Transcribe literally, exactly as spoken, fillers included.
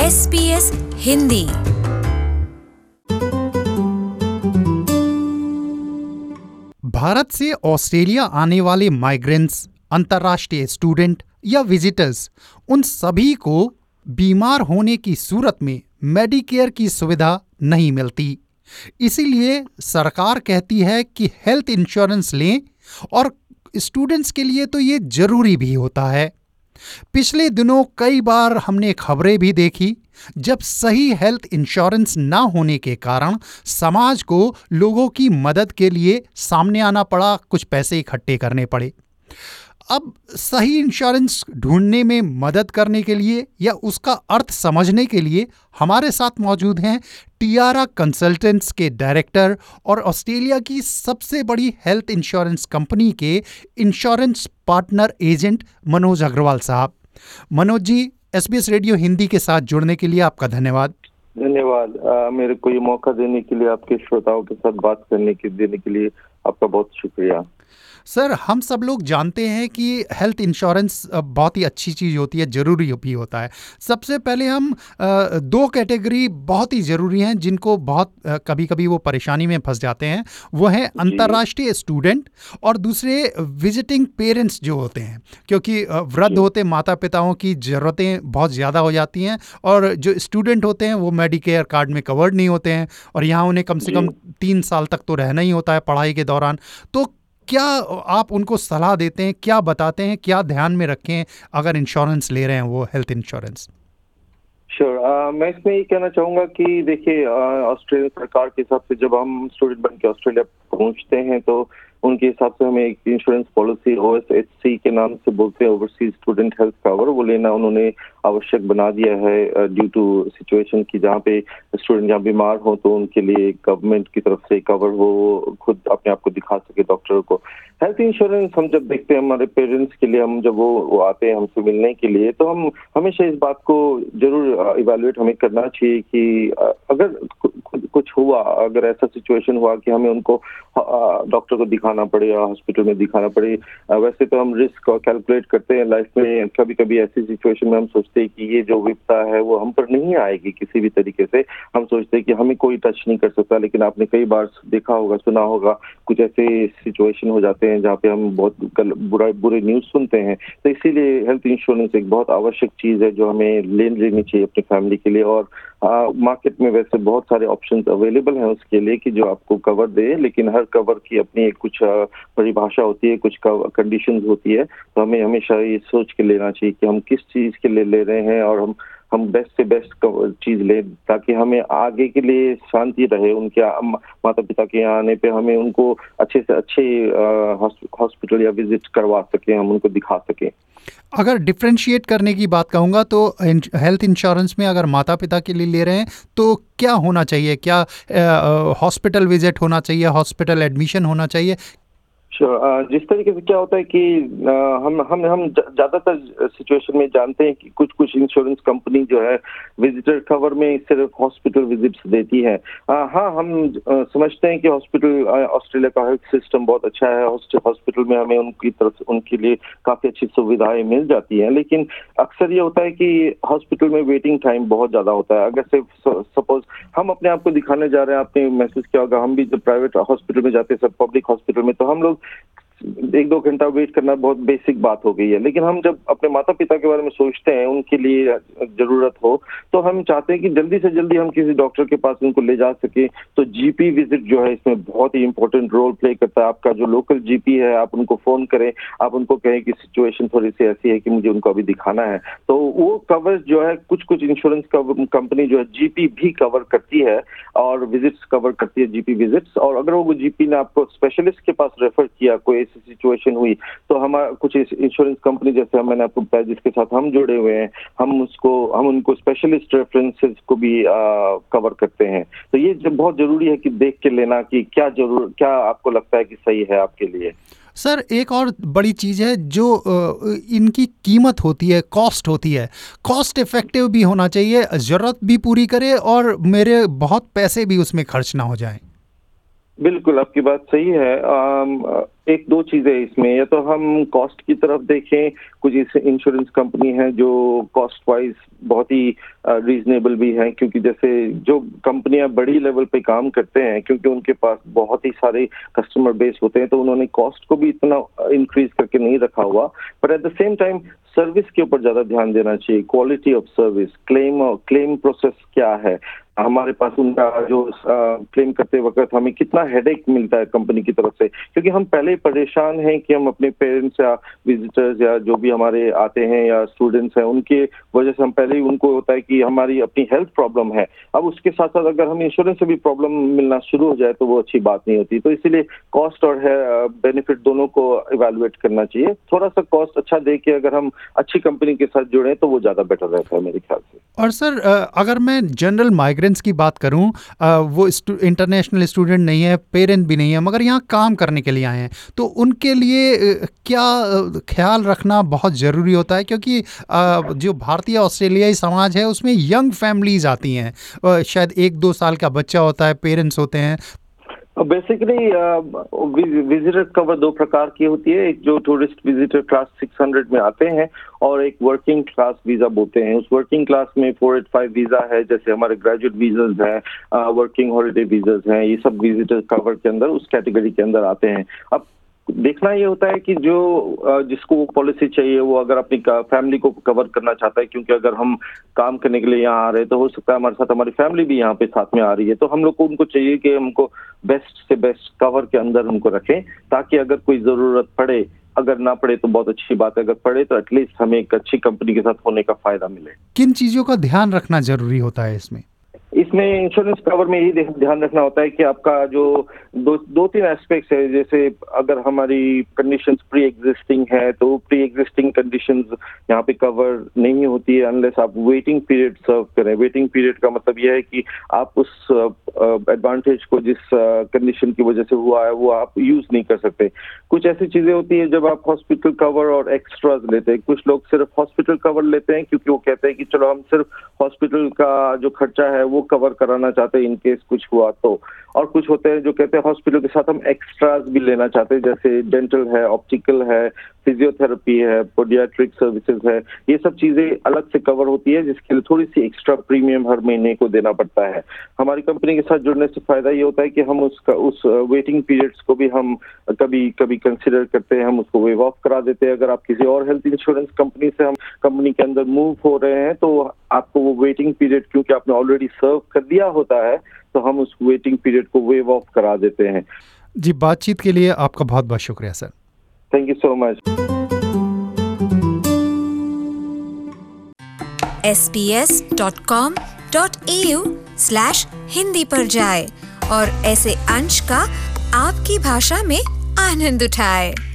S B S Hindi. Bharat से Australia आने वाले माइग्रेंट्स, अंतर्राष्ट्रीय स्टूडेंट या विजिटर्स, उन सभी को बीमार होने की सूरत में मेडिकेयर की सुविधा नहीं मिलती। इसीलिए सरकार कहती है कि हेल्थ इंश्योरेंस लें, और स्टूडेंट्स के लिए तो ये जरूरी भी होता है। पिछले दिनों कई बार हमने खबरें भी देखी जब सही हेल्थ इंश्योरेंस ना होने के कारण समाज को लोगों की मदद के लिए सामने आना पड़ा, कुछ पैसे इकट्ठे करने पड़े। अब सही इंश्योरेंस ढूंढने में मदद करने के लिए या उसका अर्थ समझने के लिए हमारे साथ मौजूद हैं टियारा कंसल्टेंट्स के डायरेक्टर और ऑस्ट्रेलिया की सबसे बड़ी हेल्थ इंश्योरेंस कंपनी के insurance partner agent Manoj Agrawal साहब। Manoj ji, S B S radio Hindi के साथ जुड़ने के लिए आपका धन्यवाद। धन्यवाद। आ, मेरे को ये मौका देने के लिए, आपके श्रोताओं के साथ बात करने के देने के लिए आपका बहुत शुक्रिया। सर, हम सब लोग जानते हैं कि हेल्थ इंश्योरेंस बहुत ही अच्छी चीज़ होती है, ज़रूरी भी होता है। सबसे पहले हम दो कैटेगरी बहुत ही ज़रूरी हैं जिनको बहुत कभी कभी वो परेशानी में फंस जाते हैं, वो है अंतर्राष्ट्रीय स्टूडेंट और दूसरे विजिटिंग पेरेंट्स जो होते हैं, क्योंकि वृद्ध होते माता पिताओं की ज़रूरतें बहुत ज़्यादा हो जाती हैं, और जो स्टूडेंट होते हैं वो मेडिकेयर कार्ड में कवर्ड नहीं होते हैं, और यहाँ उन्हें कम से कम तीन साल तक तो रहना ही होता है पढ़ाई के दौरान। तो क्या आप उनको सलाह देते हैं, क्या बताते हैं, क्या ध्यान में रखें अगर इंश्योरेंस ले रहे हैं वो हेल्थ इंश्योरेंस? Sure sure. मैं इसमें ये कहना चाहूँगा कि देखिए, ऑस्ट्रेलिया सरकार के हिसाब से जब हम स्टूडेंट बन के ऑस्ट्रेलिया पहुँचते हैं तो उनके हिसाब से हमें एक insurance policy O S H C के नाम से बोलते हैं, ओवरसीज स्टूडेंट हेल्थ कवर, वो लेना उन्होंने आवश्यक बना दिया है ड्यू टू सिचुएशन की जहाँ पे स्टूडेंट जहाँ बीमार हो तो उनके लिए गवर्नमेंट की तरफ से कवर हो, खुद अपने आप को दिखा सके डॉक्टर को। हेल्थ इंश्योरेंस हम जब देखते हैं हमारे पेरेंट्स के लिए, हम जब वो, वो आते हैं हमसे मिलने के लिए, तो हम हमेशा इस बात को जरूर इवैल्यूएट हमें करना चाहिए कि अगर कुछ हुआ, अगर ऐसा सिचुएशन हुआ कि हमें उनको डॉक्टर को दिखाना पड़े या हॉस्पिटल में दिखाना पड़े, वैसे तो हम रिस्क कैलकुलेट करते हैं लाइफ में। कभी कभी ऐसी सिचुएशन में हम सोचते हैं कि ये जो विपदा है वो हम पर नहीं आएगी किसी भी तरीके से। हम सोचते हैं कि हमें कोई टच नहीं कर सकता, लेकिन आपने कई बार देखा होगा, सुना होगा, कुछ ऐसे सिचुएशन हो जाते हैं जहाँ पे हम बहुत बुरा बुरे न्यूज सुनते हैं। तो इसीलिए हेल्थ इंश्योरेंस एक बहुत आवश्यक चीज है जो हमें ले लेनी चाहिए अपनी फैमिली के लिए। और मार्केट में वैसे बहुत सारे ऑप्शंस अवेलेबल हैं उसके लिए कि जो आपको कवर दे, लेकिन हर कवर की अपनी एक कुछ परिभाषा होती है, कुछ कंडीशंस होती है। तो हमें हमेशा ये सोच के लेना चाहिए कि हम किस चीज के लिए ले रहे हैं, और हम हम बेस्ट से बेस्ट चीज लें ताकि हमें आगे के लिए शांति रहे। उनके माता पिता के यहाँ आने पे हमें उनको अच्छे से अच्छे हॉस्पिटल या विजिट करवा सकें, हम उनको दिखा सकें। अगर डिफ्रेंशिएट करने की बात कहूँगा तो हेल्थ इंश्योरेंस में अगर माता पिता के लिए ले रहे हैं तो क्या होना चाहिए? क्या हॉस्पिटल विजिट होना चाहिए, हॉस्पिटल एडमिशन होना चाहिए? Sure. uh, जिस तरीके से क्या होता है कि uh, हम हम हम ज्यादातर सिचुएशन में जानते हैं कि कुछ कुछ इंश्योरेंस कंपनी जो है विजिटर कवर में सिर्फ हॉस्पिटल विजिट्स देती है। uh, हाँ, हम uh, समझते हैं कि हॉस्पिटल ऑस्ट्रेलिया का हेल्थ सिस्टम बहुत अच्छा है, हॉस्पिटल में हमें उनकी तरफ उनके लिए काफी अच्छी सुविधाएं मिल जाती हैं, लेकिन अक्सर ये होता है कि हॉस्पिटल में वेटिंग टाइम बहुत ज्यादा होता है। अगर से सपोज हम अपने आप को दिखाने जा रहे हैं, आपने महसूस किया होगा, हम भी जब प्राइवेट हॉस्पिटल में जाते हैं, सब पब्लिक हॉस्पिटल में, तो हम लोग एक दो घंटा वेट करना बहुत बेसिक बात हो गई है। लेकिन हम जब अपने माता पिता के बारे में सोचते हैं, उनके लिए जरूरत हो, तो हम चाहते हैं कि जल्दी से जल्दी हम किसी डॉक्टर के पास उनको ले जा सके। तो जीपी विजिट जो है इसमें बहुत ही इंपॉर्टेंट रोल प्ले करता है। आपका जो लोकल जीपी है, आप उनको फोन करें, आप उनको कहें कि सिचुएशन थोड़ी सी ऐसी है कि मुझे उनको अभी दिखाना है, तो वो कवर जो है कुछ कुछ इंश्योरेंस कंपनी जो है जीपी भी कवर करती है और विजिट्स कवर करती है, जीपी विजिट्स। और अगर वो जीपी ने आपको स्पेशलिस्ट के पास रेफर किया, कोई सिचुएशन हुई, तो हमारा कुछ इंश्योरेंस कंपनी जैसे मैंने आपको बताया जिसके साथ हम जुड़े हुए हैं, हम उसको हम उनको स्पेशलिस्ट रेफरेंसेस को भी आ, कवर करते हैं। तो ये जब बहुत जरूरी है कि देख के लेना कि क्या जरूर क्या आपको लगता है कि सही है आपके लिए। सर, एक और बड़ी चीज़ है जो इनकी कीमत होती है, कॉस्ट होती है, कॉस्ट इफेक्टिव भी होना चाहिए, ज़रूरत भी पूरी करे और मेरे बहुत पैसे भी उसमें खर्च ना हो जाएं। बिल्कुल, आपकी बात सही है। अम, एक दो चीज़ें इसमें, या तो हम कॉस्ट की तरफ देखें, कुछ ऐसे इंश्योरेंस कंपनी हैं जो कॉस्ट वाइज़ बहुत ही अ, रीज़नेबल भी हैं, क्योंकि जैसे जो कंपनियाँ बड़ी लेवल पे काम करते हैं, क्योंकि उनके पास बहुत ही सारे कस्टमर बेस होते हैं, तो उन्होंने कॉस्ट को भी इतना इंक्रीज़ करके नहीं रखा हुआ। But at the same time service के ऊपर ज़्यादा ध्यान देना चाहिए, quality of service, claim claim process क्या है, हमारे पास उनका जो क्लेम करते वक्त हमें कितना हेडेक मिलता है कंपनी की तरफ से, क्योंकि हम पहले ही परेशान हैं कि हम अपने पेरेंट्स या विजिटर्स या जो भी हमारे आते हैं या स्टूडेंट्स हैं, उनके वजह से हम पहले ही उनको होता है कि हमारी अपनी हेल्थ प्रॉब्लम है। अब उसके साथ साथ अगर हमें इंश्योरेंस से भी प्रॉब्लम मिलना शुरू हो जाए तो वो अच्छी बात नहीं होती। तो इसीलिए कॉस्ट और है बेनिफिट दोनों को इवैल्यूएट करना चाहिए। थोड़ा सा कॉस्ट अच्छा दे के अगर हम अच्छी कंपनी के साथ जुड़े तो वो ज़्यादा बेटर रहता है मेरे ख्याल से। और सर, अगर मैं जनरल माइग्रेंट्स की बात करूं, वो इंटरनेशनल स्टूडेंट नहीं है, पेरेंट भी नहीं है, मगर यहाँ काम करने के लिए आए हैं, तो उनके लिए क्या ख्याल रखना बहुत ज़रूरी होता है? क्योंकि जो भारतीय ऑस्ट्रेलियाई समाज है उसमें यंग फैमिलीज आती हैं, शायद एक दो साल का बच्चा होता है, पेरेंट्स होते हैं। बेसिकली विजिटर कवर दो प्रकार की होती है, एक जो टूरिस्ट विजिटर क्लास छह सौ में आते हैं और एक वर्किंग क्लास वीजा बोलते हैं। उस वर्किंग क्लास में फोर एट फाइव वीजा है, जैसे हमारे ग्रेजुएट वीजाज हैं, वर्किंग हॉलिडे वीजाज हैं, ये सब विजिटर कवर के अंदर उस कैटेगरी के अंदर आते हैं। अब देखना ये होता है कि जो जिसको वो पॉलिसी चाहिए वो अगर अपनी फैमिली को कवर करना चाहता है, क्योंकि अगर हम काम करने के लिए यहाँ आ रहे हैं तो हो सकता है हमारे साथ हमारी फैमिली भी यहाँ पे साथ में आ रही है, तो हम लोग को उनको चाहिए कि हमको बेस्ट से बेस्ट कवर के अंदर उनको रखें, ताकि अगर कोई ज़रूरत पड़े, अगर ना पड़े तो बहुत अच्छी बात है, अगर पड़े तो एटलीस्ट हमें एक अच्छी कंपनी के साथ होने का फायदा मिले। किन चीज़ों का ध्यान रखना जरूरी होता है इसमें? इसमें इंश्योरेंस कवर में यही ध्यान रखना होता है कि आपका जो दो दो तीन एस्पेक्ट्स है, जैसे अगर हमारी कंडीशंस प्री एग्जिस्टिंग है तो प्री एग्जिस्टिंग कंडीशंस यहाँ पे कवर नहीं होती है अनलेस आप वेटिंग पीरियड सर्व करें। वेटिंग पीरियड का मतलब यह है कि आप उस एडवांटेज uh, को जिस कंडीशन uh, की वजह से हुआ है वो आप यूज नहीं कर सकते। कुछ ऐसी चीजें होती है जब आप हॉस्पिटल कवर और एक्स्ट्राज लेते हैं, कुछ लोग सिर्फ हॉस्पिटल कवर लेते हैं क्योंकि वो कहते हैं कि चलो हम सिर्फ हॉस्पिटल का जो खर्चा है वो कवर कराना चाहते हैं इन केस कुछ हुआ तो, और कुछ होते हैं जो कहते हैं हॉस्पिटल के साथ हम एक्स्ट्राज भी लेना चाहते हैं, जैसे डेंटल है, ऑप्टिकल है, फिजियोथेरेपी है, पोडियाट्रिक सर्विसेज है, ये सब चीजें अलग से कवर होती है जिसके लिए थोड़ी सी एक्स्ट्रा प्रीमियम हर महीने को देना पड़ता है। हमारी कंपनी के साथ जुड़ने से फायदा ये होता है कि हम उसका उस वेटिंग पीरियड्स को भी हम कभी कभी कंसिडर करते हैं, हम उसको वेव ऑफ करा देते हैं। अगर आप किसी और हेल्थ इंश्योरेंस कंपनी से हम कंपनी के अंदर मूव हो रहे हैं तो आपको वो वेटिंग पीरियड, क्योंकि आपने ऑलरेडी सर्व कर दिया होता है, तो हम उस वेटिंग पीरियड को वेव ऑफ करा देते हैं। जी, बातचीत के लिए आपका बहुत बहुत शुक्रिया sir. Thank you so much. S P S dot com dot A U slash Hindi पर जाए और ऐसे अंश का आपकी भाषा में आनंद उठाए।